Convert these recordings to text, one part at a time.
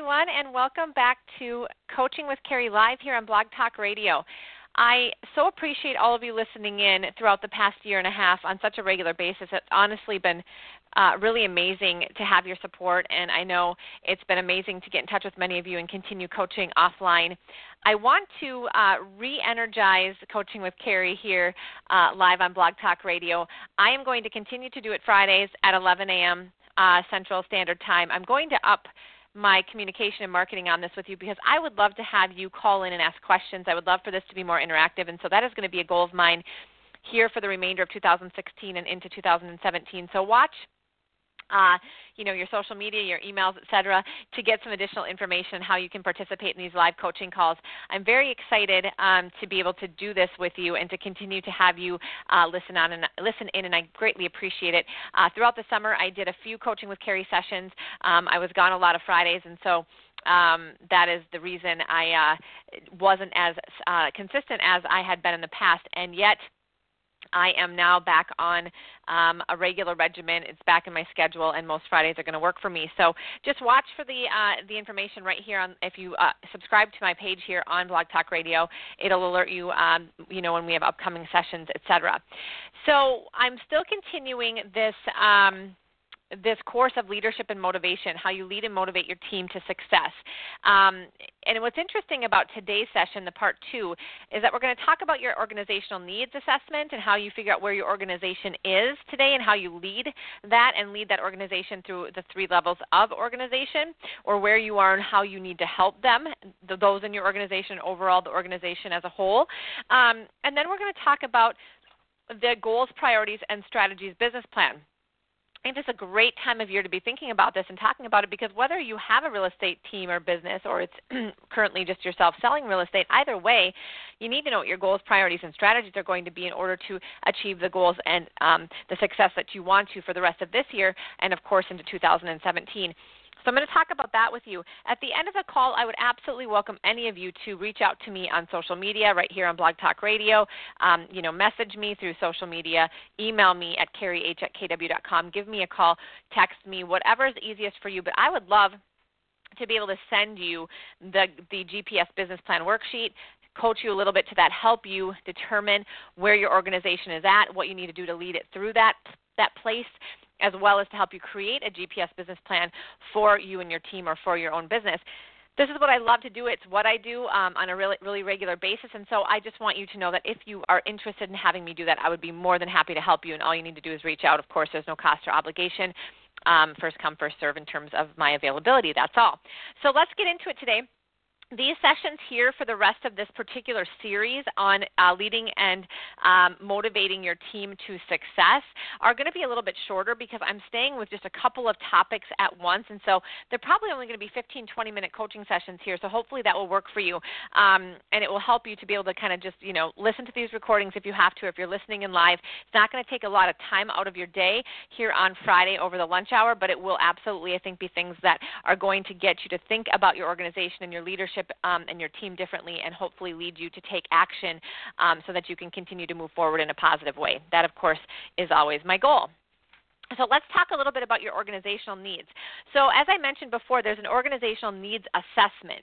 everyone, and welcome back to Coaching with Carrie Live here on Blog Talk Radio. I so appreciate all of you listening in throughout the past year and a half on such a regular basis. It's honestly been really amazing to have your support, and I know it's been amazing to get in touch with many of you and continue coaching offline. I want to re-energize Coaching with Carrie here live on Blog Talk Radio. I am going to continue to do it Fridays at 11 a.m. Central Standard Time. I'm going to up my communication and marketing on this with you because I would love to have you call in and ask questions. I would love for this to be more interactive, and so that is going to be a goal of mine here for the remainder of 2016 and into 2017. So watch your social media, your emails, etc., to get some additional information on how you can participate in these live coaching calls. I'm very excited to be able to do this with you and to continue to have you listen in, and I greatly appreciate it. Throughout the summer, I did a few Coaching with Carrie sessions. I was gone a lot of Fridays, and so that is the reason I wasn't as consistent as I had been in the past, and yet I am now back on a regular regimen. It's back in my schedule, and most Fridays are going to work for me. So just watch for the information right here. If you subscribe to my page here on Blog Talk Radio, it'll alert you, when we have upcoming sessions, etc. So I'm still continuing this course of leadership and motivation, how you lead and motivate your team to success. And what's interesting about today's session, the part 2, is that we're going to talk about your organizational needs assessment and how you figure out where your organization is today and how you lead that and lead that organization through the 3 levels of organization, or where you are and how you need to help them, those in your organization, overall the organization as a whole. And then we're going to talk about the goals, priorities, and strategies business plan. I think this is a great time of year to be thinking about this and talking about it, because whether you have a real estate team or business, or it's currently just yourself selling real estate, either way, you need to know what your goals, priorities, and strategies are going to be in order to achieve the goals and the success that you want to for the rest of this year and, of course, into 2017. So I'm going to talk about that with you. At the end of the call, I would absolutely welcome any of you to reach out to me on social media right here on Blog Talk Radio. Message me through social media, email me at carrieh@kw.com, give me a call, text me, whatever is easiest for you. But I would love to be able to send you the GPS business plan worksheet, coach you a little bit to that, help you determine where your organization is at, what you need to do to lead it through that place, as well as to help you create a GPS business plan for you and your team or for your own business. This is what I love to do. It's what I do on a really regular basis, and so I just want you to know that if you are interested in having me do that, I would be more than happy to help you, and all you need to do is reach out. Of course, there's no cost or obligation. First come, first serve in terms of my availability. That's all. So let's get into it today. These sessions here for the rest of this particular series on leading and motivating your team to success are going to be a little bit shorter because I'm staying with just a couple of topics at once, and so they're probably only going to be 15, 20-minute coaching sessions here, so hopefully that will work for you, and it will help you to be able to kind of just, listen to these recordings if you have to, if you're listening in live. It's not going to take a lot of time out of your day here on Friday over the lunch hour, but it will absolutely, I think, be things that are going to get you to think about your organization and your leadership and your team differently, and hopefully lead you to take action so that you can continue to move forward in a positive way. That, of course, is always my goal. So let's talk a little bit about your organizational needs. So as I mentioned before, there's an organizational needs assessment.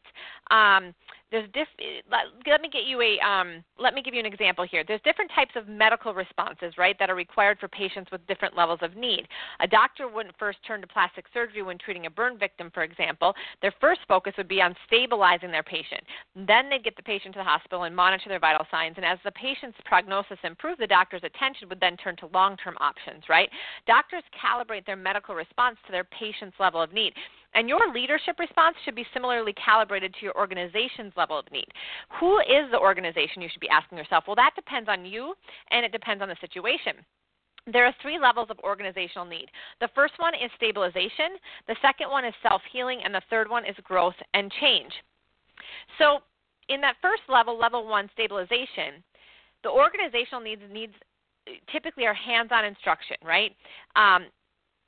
Let me give you an example here. There's different types of medical responses, right, that are required for patients with different levels of need. A doctor wouldn't first turn to plastic surgery when treating a burn victim, for example. Their first focus would be on stabilizing their patient. Then they'd get the patient to the hospital and monitor their vital signs. And as the patient's prognosis improved, the doctor's attention would then turn to long-term options, right? Doctors calibrate their medical response to their patient's level of need. And your leadership response should be similarly calibrated to your organization's level of need. Who is the organization, you should be asking yourself? Well, that depends on you, and it depends on the situation. There are 3 levels of organizational need. The first one is stabilization, the second one is self-healing, and the third one is growth and change. So in that first level, level 1, stabilization, the organizational needs typically are hands-on instruction, right?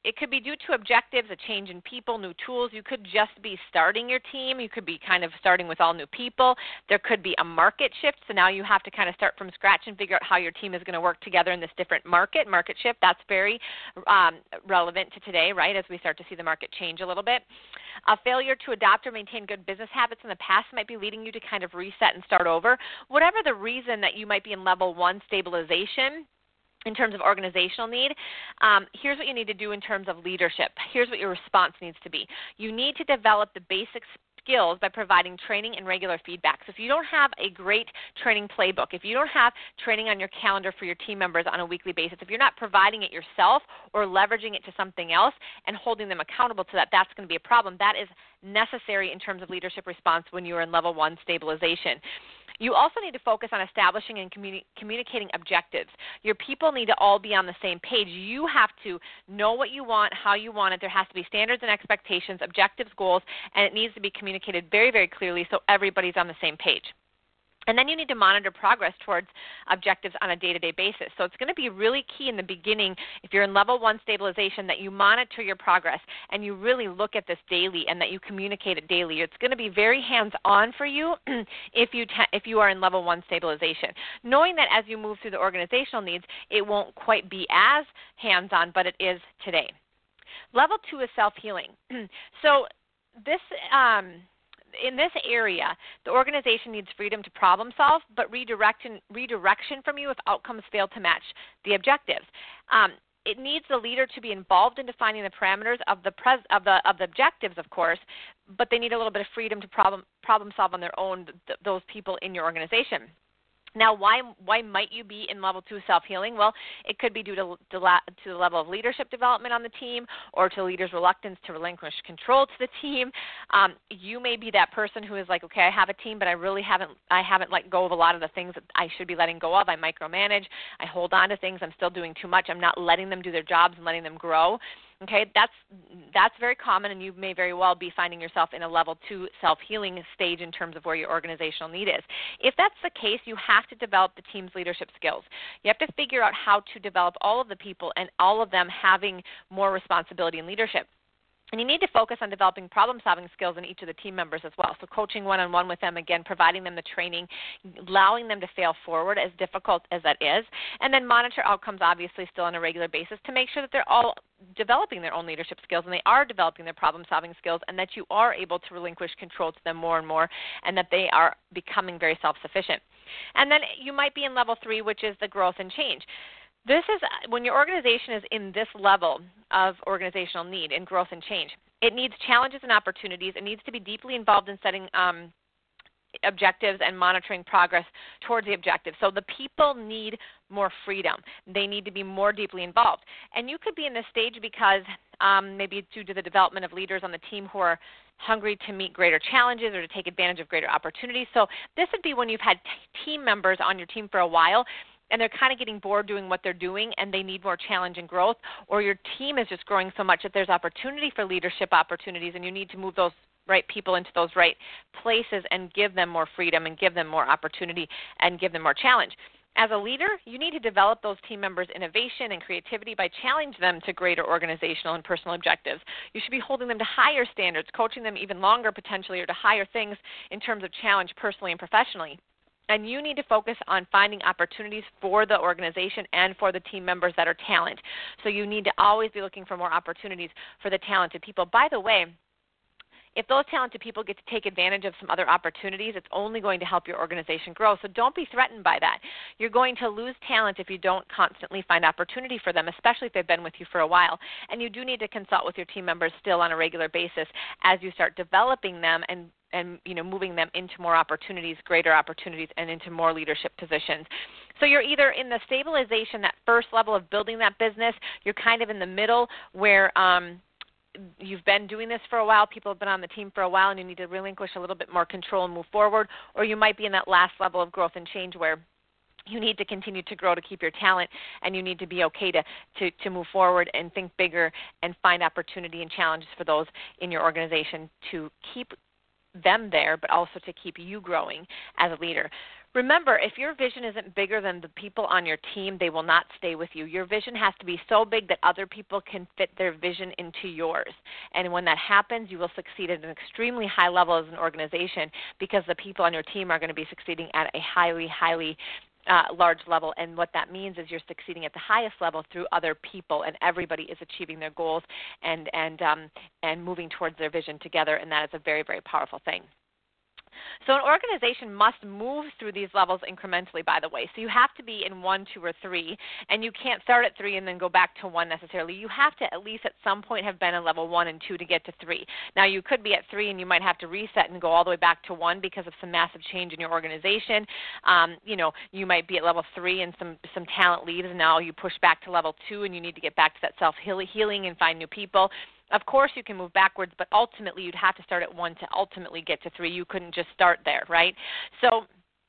it could be due to objectives, a change in people, new tools. You could just be starting your team. You could be kind of starting with all new people. There could be a market shift, so now you have to kind of start from scratch and figure out how your team is going to work together in this different market shift. That's very relevant to today, right, as we start to see the market change a little bit. A failure to adopt or maintain good business habits in the past might be leading you to kind of reset and start over. Whatever the reason that you might be in level 1 stabilization, in terms of organizational need, here's what you need to do in terms of leadership. Here's what your response needs to be. You need to develop the basic skills by providing training and regular feedback. So if you don't have a great training playbook, if you don't have training on your calendar for your team members on a weekly basis, if you're not providing it yourself or leveraging it to something else and holding them accountable to that, that's going to be a problem. That is necessary in terms of leadership response when you are in level 1 stabilization. You also need to focus on establishing and communicating objectives. Your people need to all be on the same page. You have to know what you want, how you want it. There has to be standards and expectations, objectives, goals, and it needs to be communicated very, very clearly so everybody's on the same page. And then you need to monitor progress towards objectives on a day-to-day basis. So it's going to be really key in the beginning, if you're in level 1 stabilization, that you monitor your progress and you really look at this daily and that you communicate it daily. It's going to be very hands-on for you if you are in level 1 stabilization. Knowing that as you move through the organizational needs, it won't quite be as hands-on, but it is today. Level 2 is self-healing. So this in this area, the organization needs freedom to problem solve, but redirection from you if outcomes fail to match the objectives. It needs the leader to be involved in defining the parameters of the objectives, of course, but they need a little bit of freedom to problem solve on their own, those people in your organization. Now, why might you be in level 2 self-healing? Well, it could be due to the level of leadership development on the team or to leaders' reluctance to relinquish control to the team. You may be that person who is like, okay, I have a team, but I haven't let go of a lot of the things that I should be letting go of. I micromanage. I hold on to things. I'm still doing too much. I'm not letting them do their jobs and letting them grow. Okay, that's very common, and you may very well be finding yourself in a level 2 self-healing stage in terms of where your organizational need is. If that's the case, you have to develop the team's leadership skills. You have to figure out how to develop all of the people and all of them having more responsibility in leadership. And you need to focus on developing problem-solving skills in each of the team members as well. So coaching one-on-one with them, again, providing them the training, allowing them to fail forward, as difficult as that is, and then monitor outcomes, obviously, still on a regular basis to make sure that they're all developing their own leadership skills and they are developing their problem-solving skills and that you are able to relinquish control to them more and more and that they are becoming very self-sufficient. And then you might be in level 3, which is the growth and change. This is when your organization is in this level of organizational need and growth and change. It needs challenges and opportunities. It needs to be deeply involved in setting objectives and monitoring progress towards the objectives. So the people need more freedom. They need to be more deeply involved. And you could be in this stage because maybe it's due to the development of leaders on the team who are hungry to meet greater challenges or to take advantage of greater opportunities. So this would be when you've had team members on your team for a while and they're kind of getting bored doing what they're doing and they need more challenge and growth, or your team is just growing so much that there's opportunity for leadership opportunities and you need to move those right people into those right places and give them more freedom and give them more opportunity and give them more challenge. As a leader, you need to develop those team members' innovation and creativity by challenging them to greater organizational and personal objectives. You should be holding them to higher standards, coaching them even longer potentially, or to higher things in terms of challenge personally and professionally. And you need to focus on finding opportunities for the organization and for the team members that are talent. So you need to always be looking for more opportunities for the talented people. By the way, if those talented people get to take advantage of some other opportunities, it's only going to help your organization grow. So don't be threatened by that. You're going to lose talent if you don't constantly find opportunity for them, especially if they've been with you for a while. And you do need to consult with your team members still on a regular basis as you start developing them and moving them into more opportunities, greater opportunities, and into more leadership positions. So you're either in the stabilization, that first level of building that business, you're kind of in the middle where you've been doing this for a while, people have been on the team for a while, and you need to relinquish a little bit more control and move forward, or you might be in that last level of growth and change where you need to continue to grow to keep your talent, and you need to be okay to move forward and think bigger and find opportunity and challenges for those in your organization to keep them there, but also to keep you growing as a leader. Remember, if your vision isn't bigger than the people on your team, they will not stay with you. Your vision has to be so big that other people can fit their vision into yours. And when that happens, you will succeed at an extremely high level as an organization because the people on your team are going to be succeeding at a highly, highly large level. And what that means is you're succeeding at the highest level through other people, and everybody is achieving their goals and moving towards their vision together, and that is a very, very powerful thing. So an organization must move through these levels incrementally, by the way. So you have to be in 1, 2, or 3, and you can't start at 3 and then go back to 1 necessarily. You have to at least at some point have been in level 1 and 2 to get to 3. Now you could be at 3 and you might have to reset and go all the way back to 1 because of some massive change in your organization. You might be at level 3 and some talent leaves, and now you push back to level 2 and you need to get back to that self-healing and find new people. Of course, you can move backwards, but ultimately you'd have to start at 1 to ultimately get to 3. You couldn't just start there, right? So,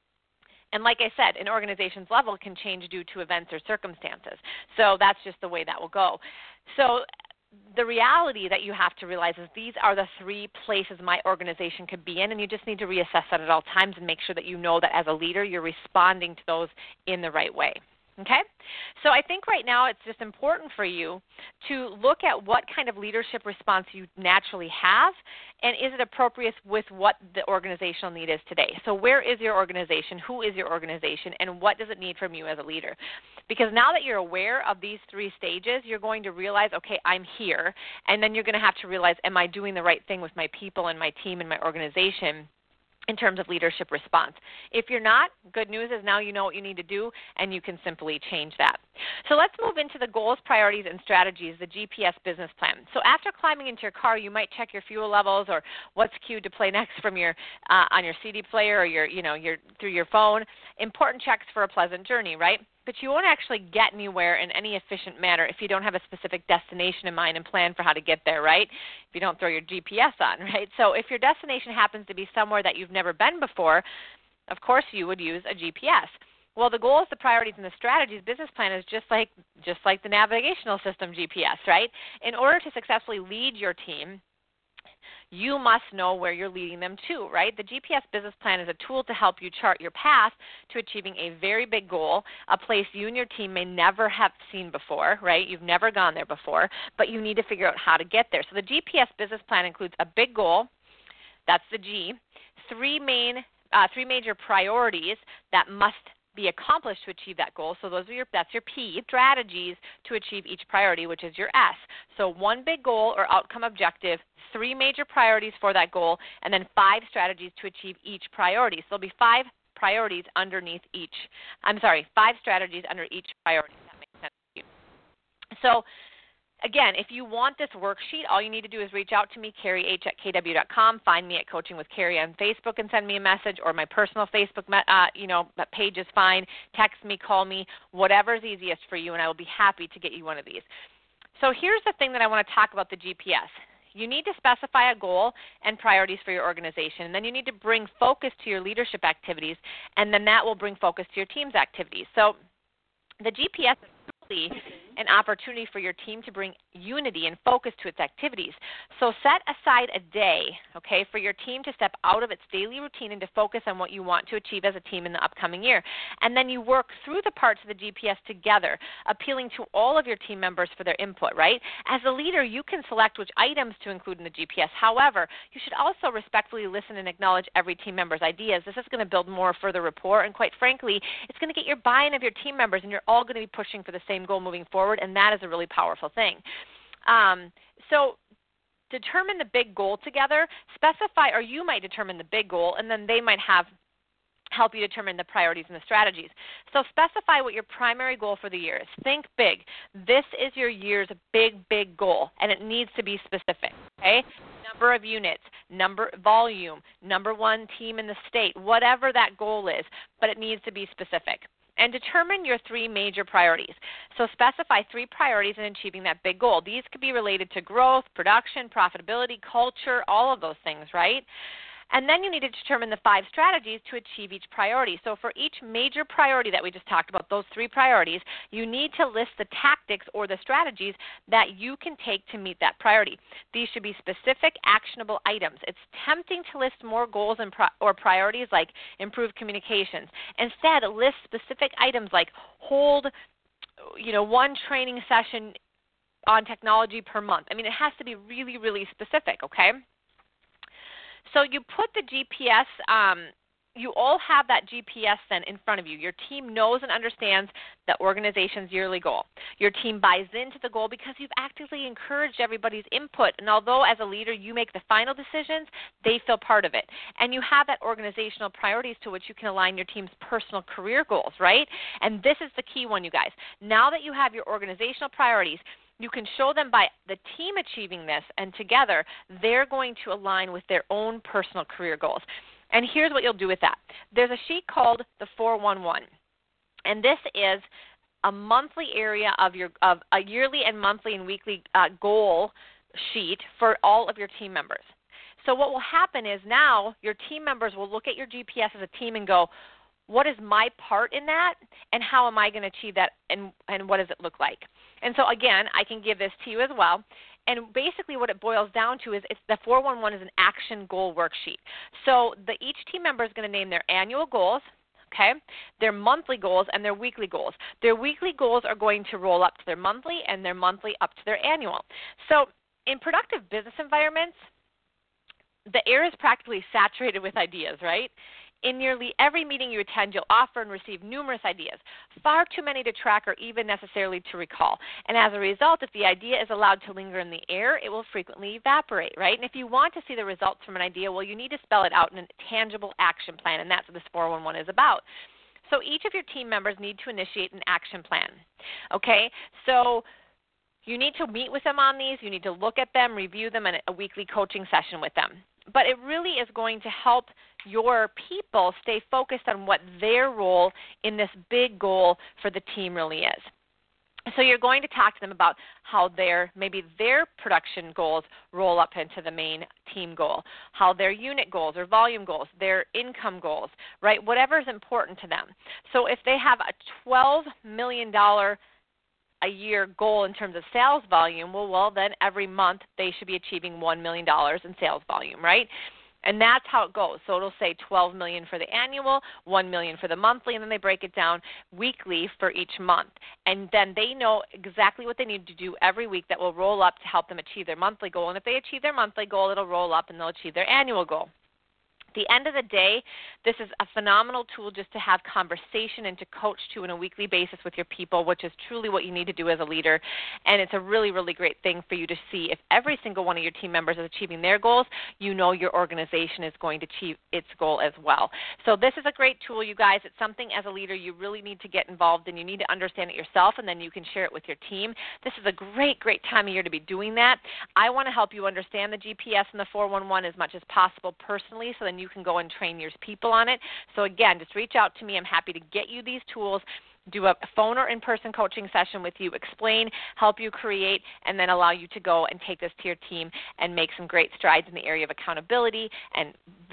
and like I said, an organization's level can change due to events or circumstances. So that's just the way that will go. So the reality that you have to realize is these are the 3 places my organization could be in, and you just need to reassess that at all times and make sure that you know that as a leader you're responding to those in the right way. Okay? So I think right now it's just important for you to look at what kind of leadership response you naturally have, and is it appropriate with what the organizational need is today. So where is your organization? Who is your organization? And what does it need from you as a leader? Because now that you're aware of these 3 stages, you're going to realize, okay, I'm here. And then you're going to have to realize, am I doing the right thing with my people and my team and my organization in terms of leadership response? If you're not, good news is now you know what you need to do, and you can simply change that. So let's move into the goals, priorities, and strategies, the GPS business plan. So after climbing into your car, you might check your fuel levels or what's queued to play next from your on your CD player or your through your phone. Important checks for a pleasant journey, right? But you won't actually get anywhere in any efficient manner if you don't have a specific destination in mind and plan for how to get there, right? If you don't throw your GPS on, right? So if your destination happens to be somewhere that you've never been before, of course you would use a GPS. Well, the goals, the priorities, and the strategies business plan is just like the navigational system GPS, right? In order to successfully lead your team, you must know where you're leading them to, right? The GPS business plan is a tool to help you chart your path to achieving a very big goal, a place you and your team may never have seen before, right? You've never gone there before, but you need to figure out how to get there. So the GPS business plan includes a big goal, that's the G, 3 major priorities that must be accomplished to achieve that goal. So that's your P, strategies to achieve each priority, which is your S. So 1 big goal or outcome objective, 3 major priorities for that goal, and then 5 strategies to achieve each priority. So there'll be 5 priorities underneath each. 5 strategies under each priority. That makes sense to you. So again, if you want this worksheet, all you need to do is reach out to me, carrieH@kw.com. Find me at Coaching with Carrie on Facebook and send me a message, or my personal Facebook page is fine. Text me, call me, whatever's easiest for you, and I will be happy to get you one of these. So here's the thing that I want to talk about the GPS. You need to specify a goal and priorities for your organization, and then you need to bring focus to your leadership activities, and then that will bring focus to your team's activities. So the GPS is really an opportunity for your team to bring unity and focus to its activities. So set aside a day, okay, for your team to step out of its daily routine and to focus on what you want to achieve as a team in the upcoming year. And then you work through the parts of the GPS together, appealing to all of your team members for their input, right? As a leader, you can select which items to include in the GPS. However, you should also respectfully listen and acknowledge every team member's ideas. This is going to build more further rapport, and quite frankly, it's going to get your buy-in of your team members, and you're all going to be pushing for the same goal moving forward, and that is a really powerful thing. So determine the big goal together, specify, or you might determine the big goal, and then they might help you determine the priorities and the strategies. So specify what your primary goal for the year is. Think big. This is your year's big goal, and it needs to be specific, okay? Number of units, volume, number 1 team in the state, whatever that goal is, but it needs to be specific. And determine your 3 major priorities. So specify 3 priorities in achieving that big goal. These could be related to growth, production, profitability, culture, all of those things, right? And then you need to determine the 5 strategies to achieve each priority. So for each major priority that we just talked about, those 3 priorities, you need to list the tactics or the strategies that you can take to meet that priority. These should be specific, actionable items. It's tempting to list more goals or priorities like improve communications. Instead, list specific items like hold, 1 training session on technology per month. I mean, it has to be really, really specific, okay? So you put the GPS, you all have that GPS then in front of you. Your team knows and understands the organization's yearly goal. Your team buys into the goal because you've actively encouraged everybody's input. And although as a leader you make the final decisions, they feel part of it. And you have that organizational priorities to which you can align your team's personal career goals, right? And this is the key one, you guys. Now that you have your organizational priorities, you can show them by the team achieving this, and together they're going to align with their own personal career goals. And here's what you'll do with that. There's a sheet called the 411, and this is a monthly area of a yearly and monthly and weekly goal sheet for all of your team members. So what will happen is now your team members will look at your GPS as a team and go, what is my part in that, and how am I going to achieve that, and what does it look like? And so, again, I can give this to you as well. And basically what it boils down to is the 411 is an action goal worksheet. So each team member is going to name their annual goals, okay, their monthly goals, and their weekly goals. Their weekly goals are going to roll up to their monthly, and their monthly up to their annual. So in productive business environments, the air is practically saturated with ideas, right? In nearly every meeting you attend, you'll offer and receive numerous ideas, far too many to track or even necessarily to recall. And as a result, if the idea is allowed to linger in the air, it will frequently evaporate, right? And if you want to see the results from an idea, well, you need to spell it out in a tangible action plan, and that's what this 411 is about. So each of your team members need to initiate an action plan, okay? So you need to meet with them on these. You need to look at them, review them, and a weekly coaching session with them. But it really is going to help your people stay focused on what their role in this big goal for the team really is. So you're going to talk to them about how maybe their production goals roll up into the main team goal, how their unit goals or volume goals, their income goals, right, whatever is important to them. So if they have a $12 million a year goal in terms of sales volume, well, then every month they should be achieving $1 million in sales volume, right? And that's how it goes. So it'll say $12 million for the annual, $1 million for the monthly, and then they break it down weekly for each month. And then they know exactly what they need to do every week that will roll up to help them achieve their monthly goal. And if they achieve their monthly goal, it'll roll up and they'll achieve their annual goal. At the end of the day, this is a phenomenal tool just to have conversation and to coach to on a weekly basis with your people, which is truly what you need to do as a leader. And it's a really, really great thing for you to see if every single one of your team members is achieving their goals, you know your organization is going to achieve its goal as well. So this is a great tool, you guys. It's something as a leader you really need to get involved in. You need to understand it yourself, and then you can share it with your team. This is a great, great time of year to be doing that. I want to help you understand the GPS and the 411 as much as possible personally, so then you can go and train your people on it. So again, just reach out to me. I'm happy to get you these tools, do a phone or in-person coaching session with you, explain, help you create, and then allow you to go and take this to your team and make some great strides in the area of accountability and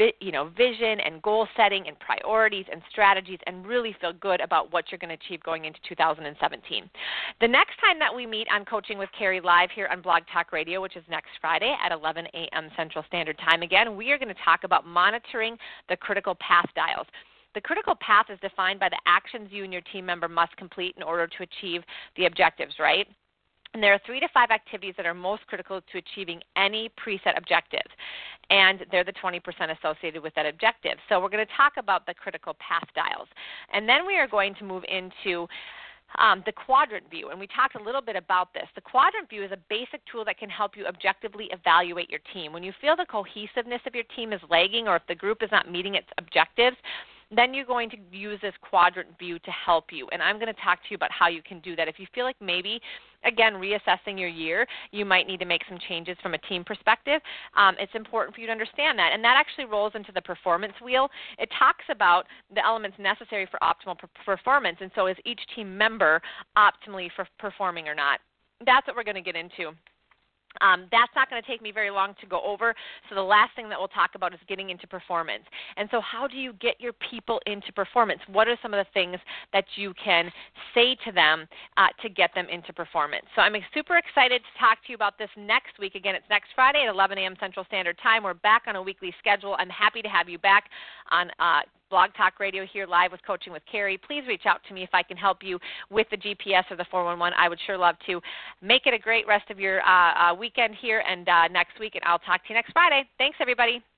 vision and goal setting and priorities and strategies, and really feel good about what you're going to achieve going into 2017. The next time that we meet on Coaching with Carrie live here on Blog Talk Radio, which is next Friday at 11 a.m. Central Standard Time again, we are going to talk about monitoring the critical path dials. The critical path is defined by the actions you and your team member must complete in order to achieve the objectives, right? And there are 3 to 5 activities that are most critical to achieving any preset objective, and they're the 20% associated with that objective. So we're going to talk about the critical path dials. And then we are going to move into the quadrant view, and we talked a little bit about this. The quadrant view is a basic tool that can help you objectively evaluate your team. When you feel the cohesiveness of your team is lagging, or if the group is not meeting its objectives, then you're going to use this quadrant view to help you. And I'm going to talk to you about how you can do that. If you feel like maybe, again, reassessing your year, you might need to make some changes from a team perspective, it's important for you to understand that. And that actually rolls into the performance wheel. It talks about the elements necessary for optimal performance, and so is each team member optimally for performing or not. That's what we're going to get into That's not going to take me very long to go over. So the last thing that we'll talk about is getting into performance. And so how do you get your people into performance? What are some of the things that you can say to them to get them into performance? So I'm super excited to talk to you about this next week. Again, it's next Friday at 11 a.m. Central Standard Time. We're back on a weekly schedule. I'm happy to have you back on Blog Talk Radio here live with Coaching with Carrie. Please reach out to me if I can help you with the GPS or the 411. I would sure love to. Make it a great rest of your weekend here and next week, and I'll talk to you next Friday. Thanks, everybody.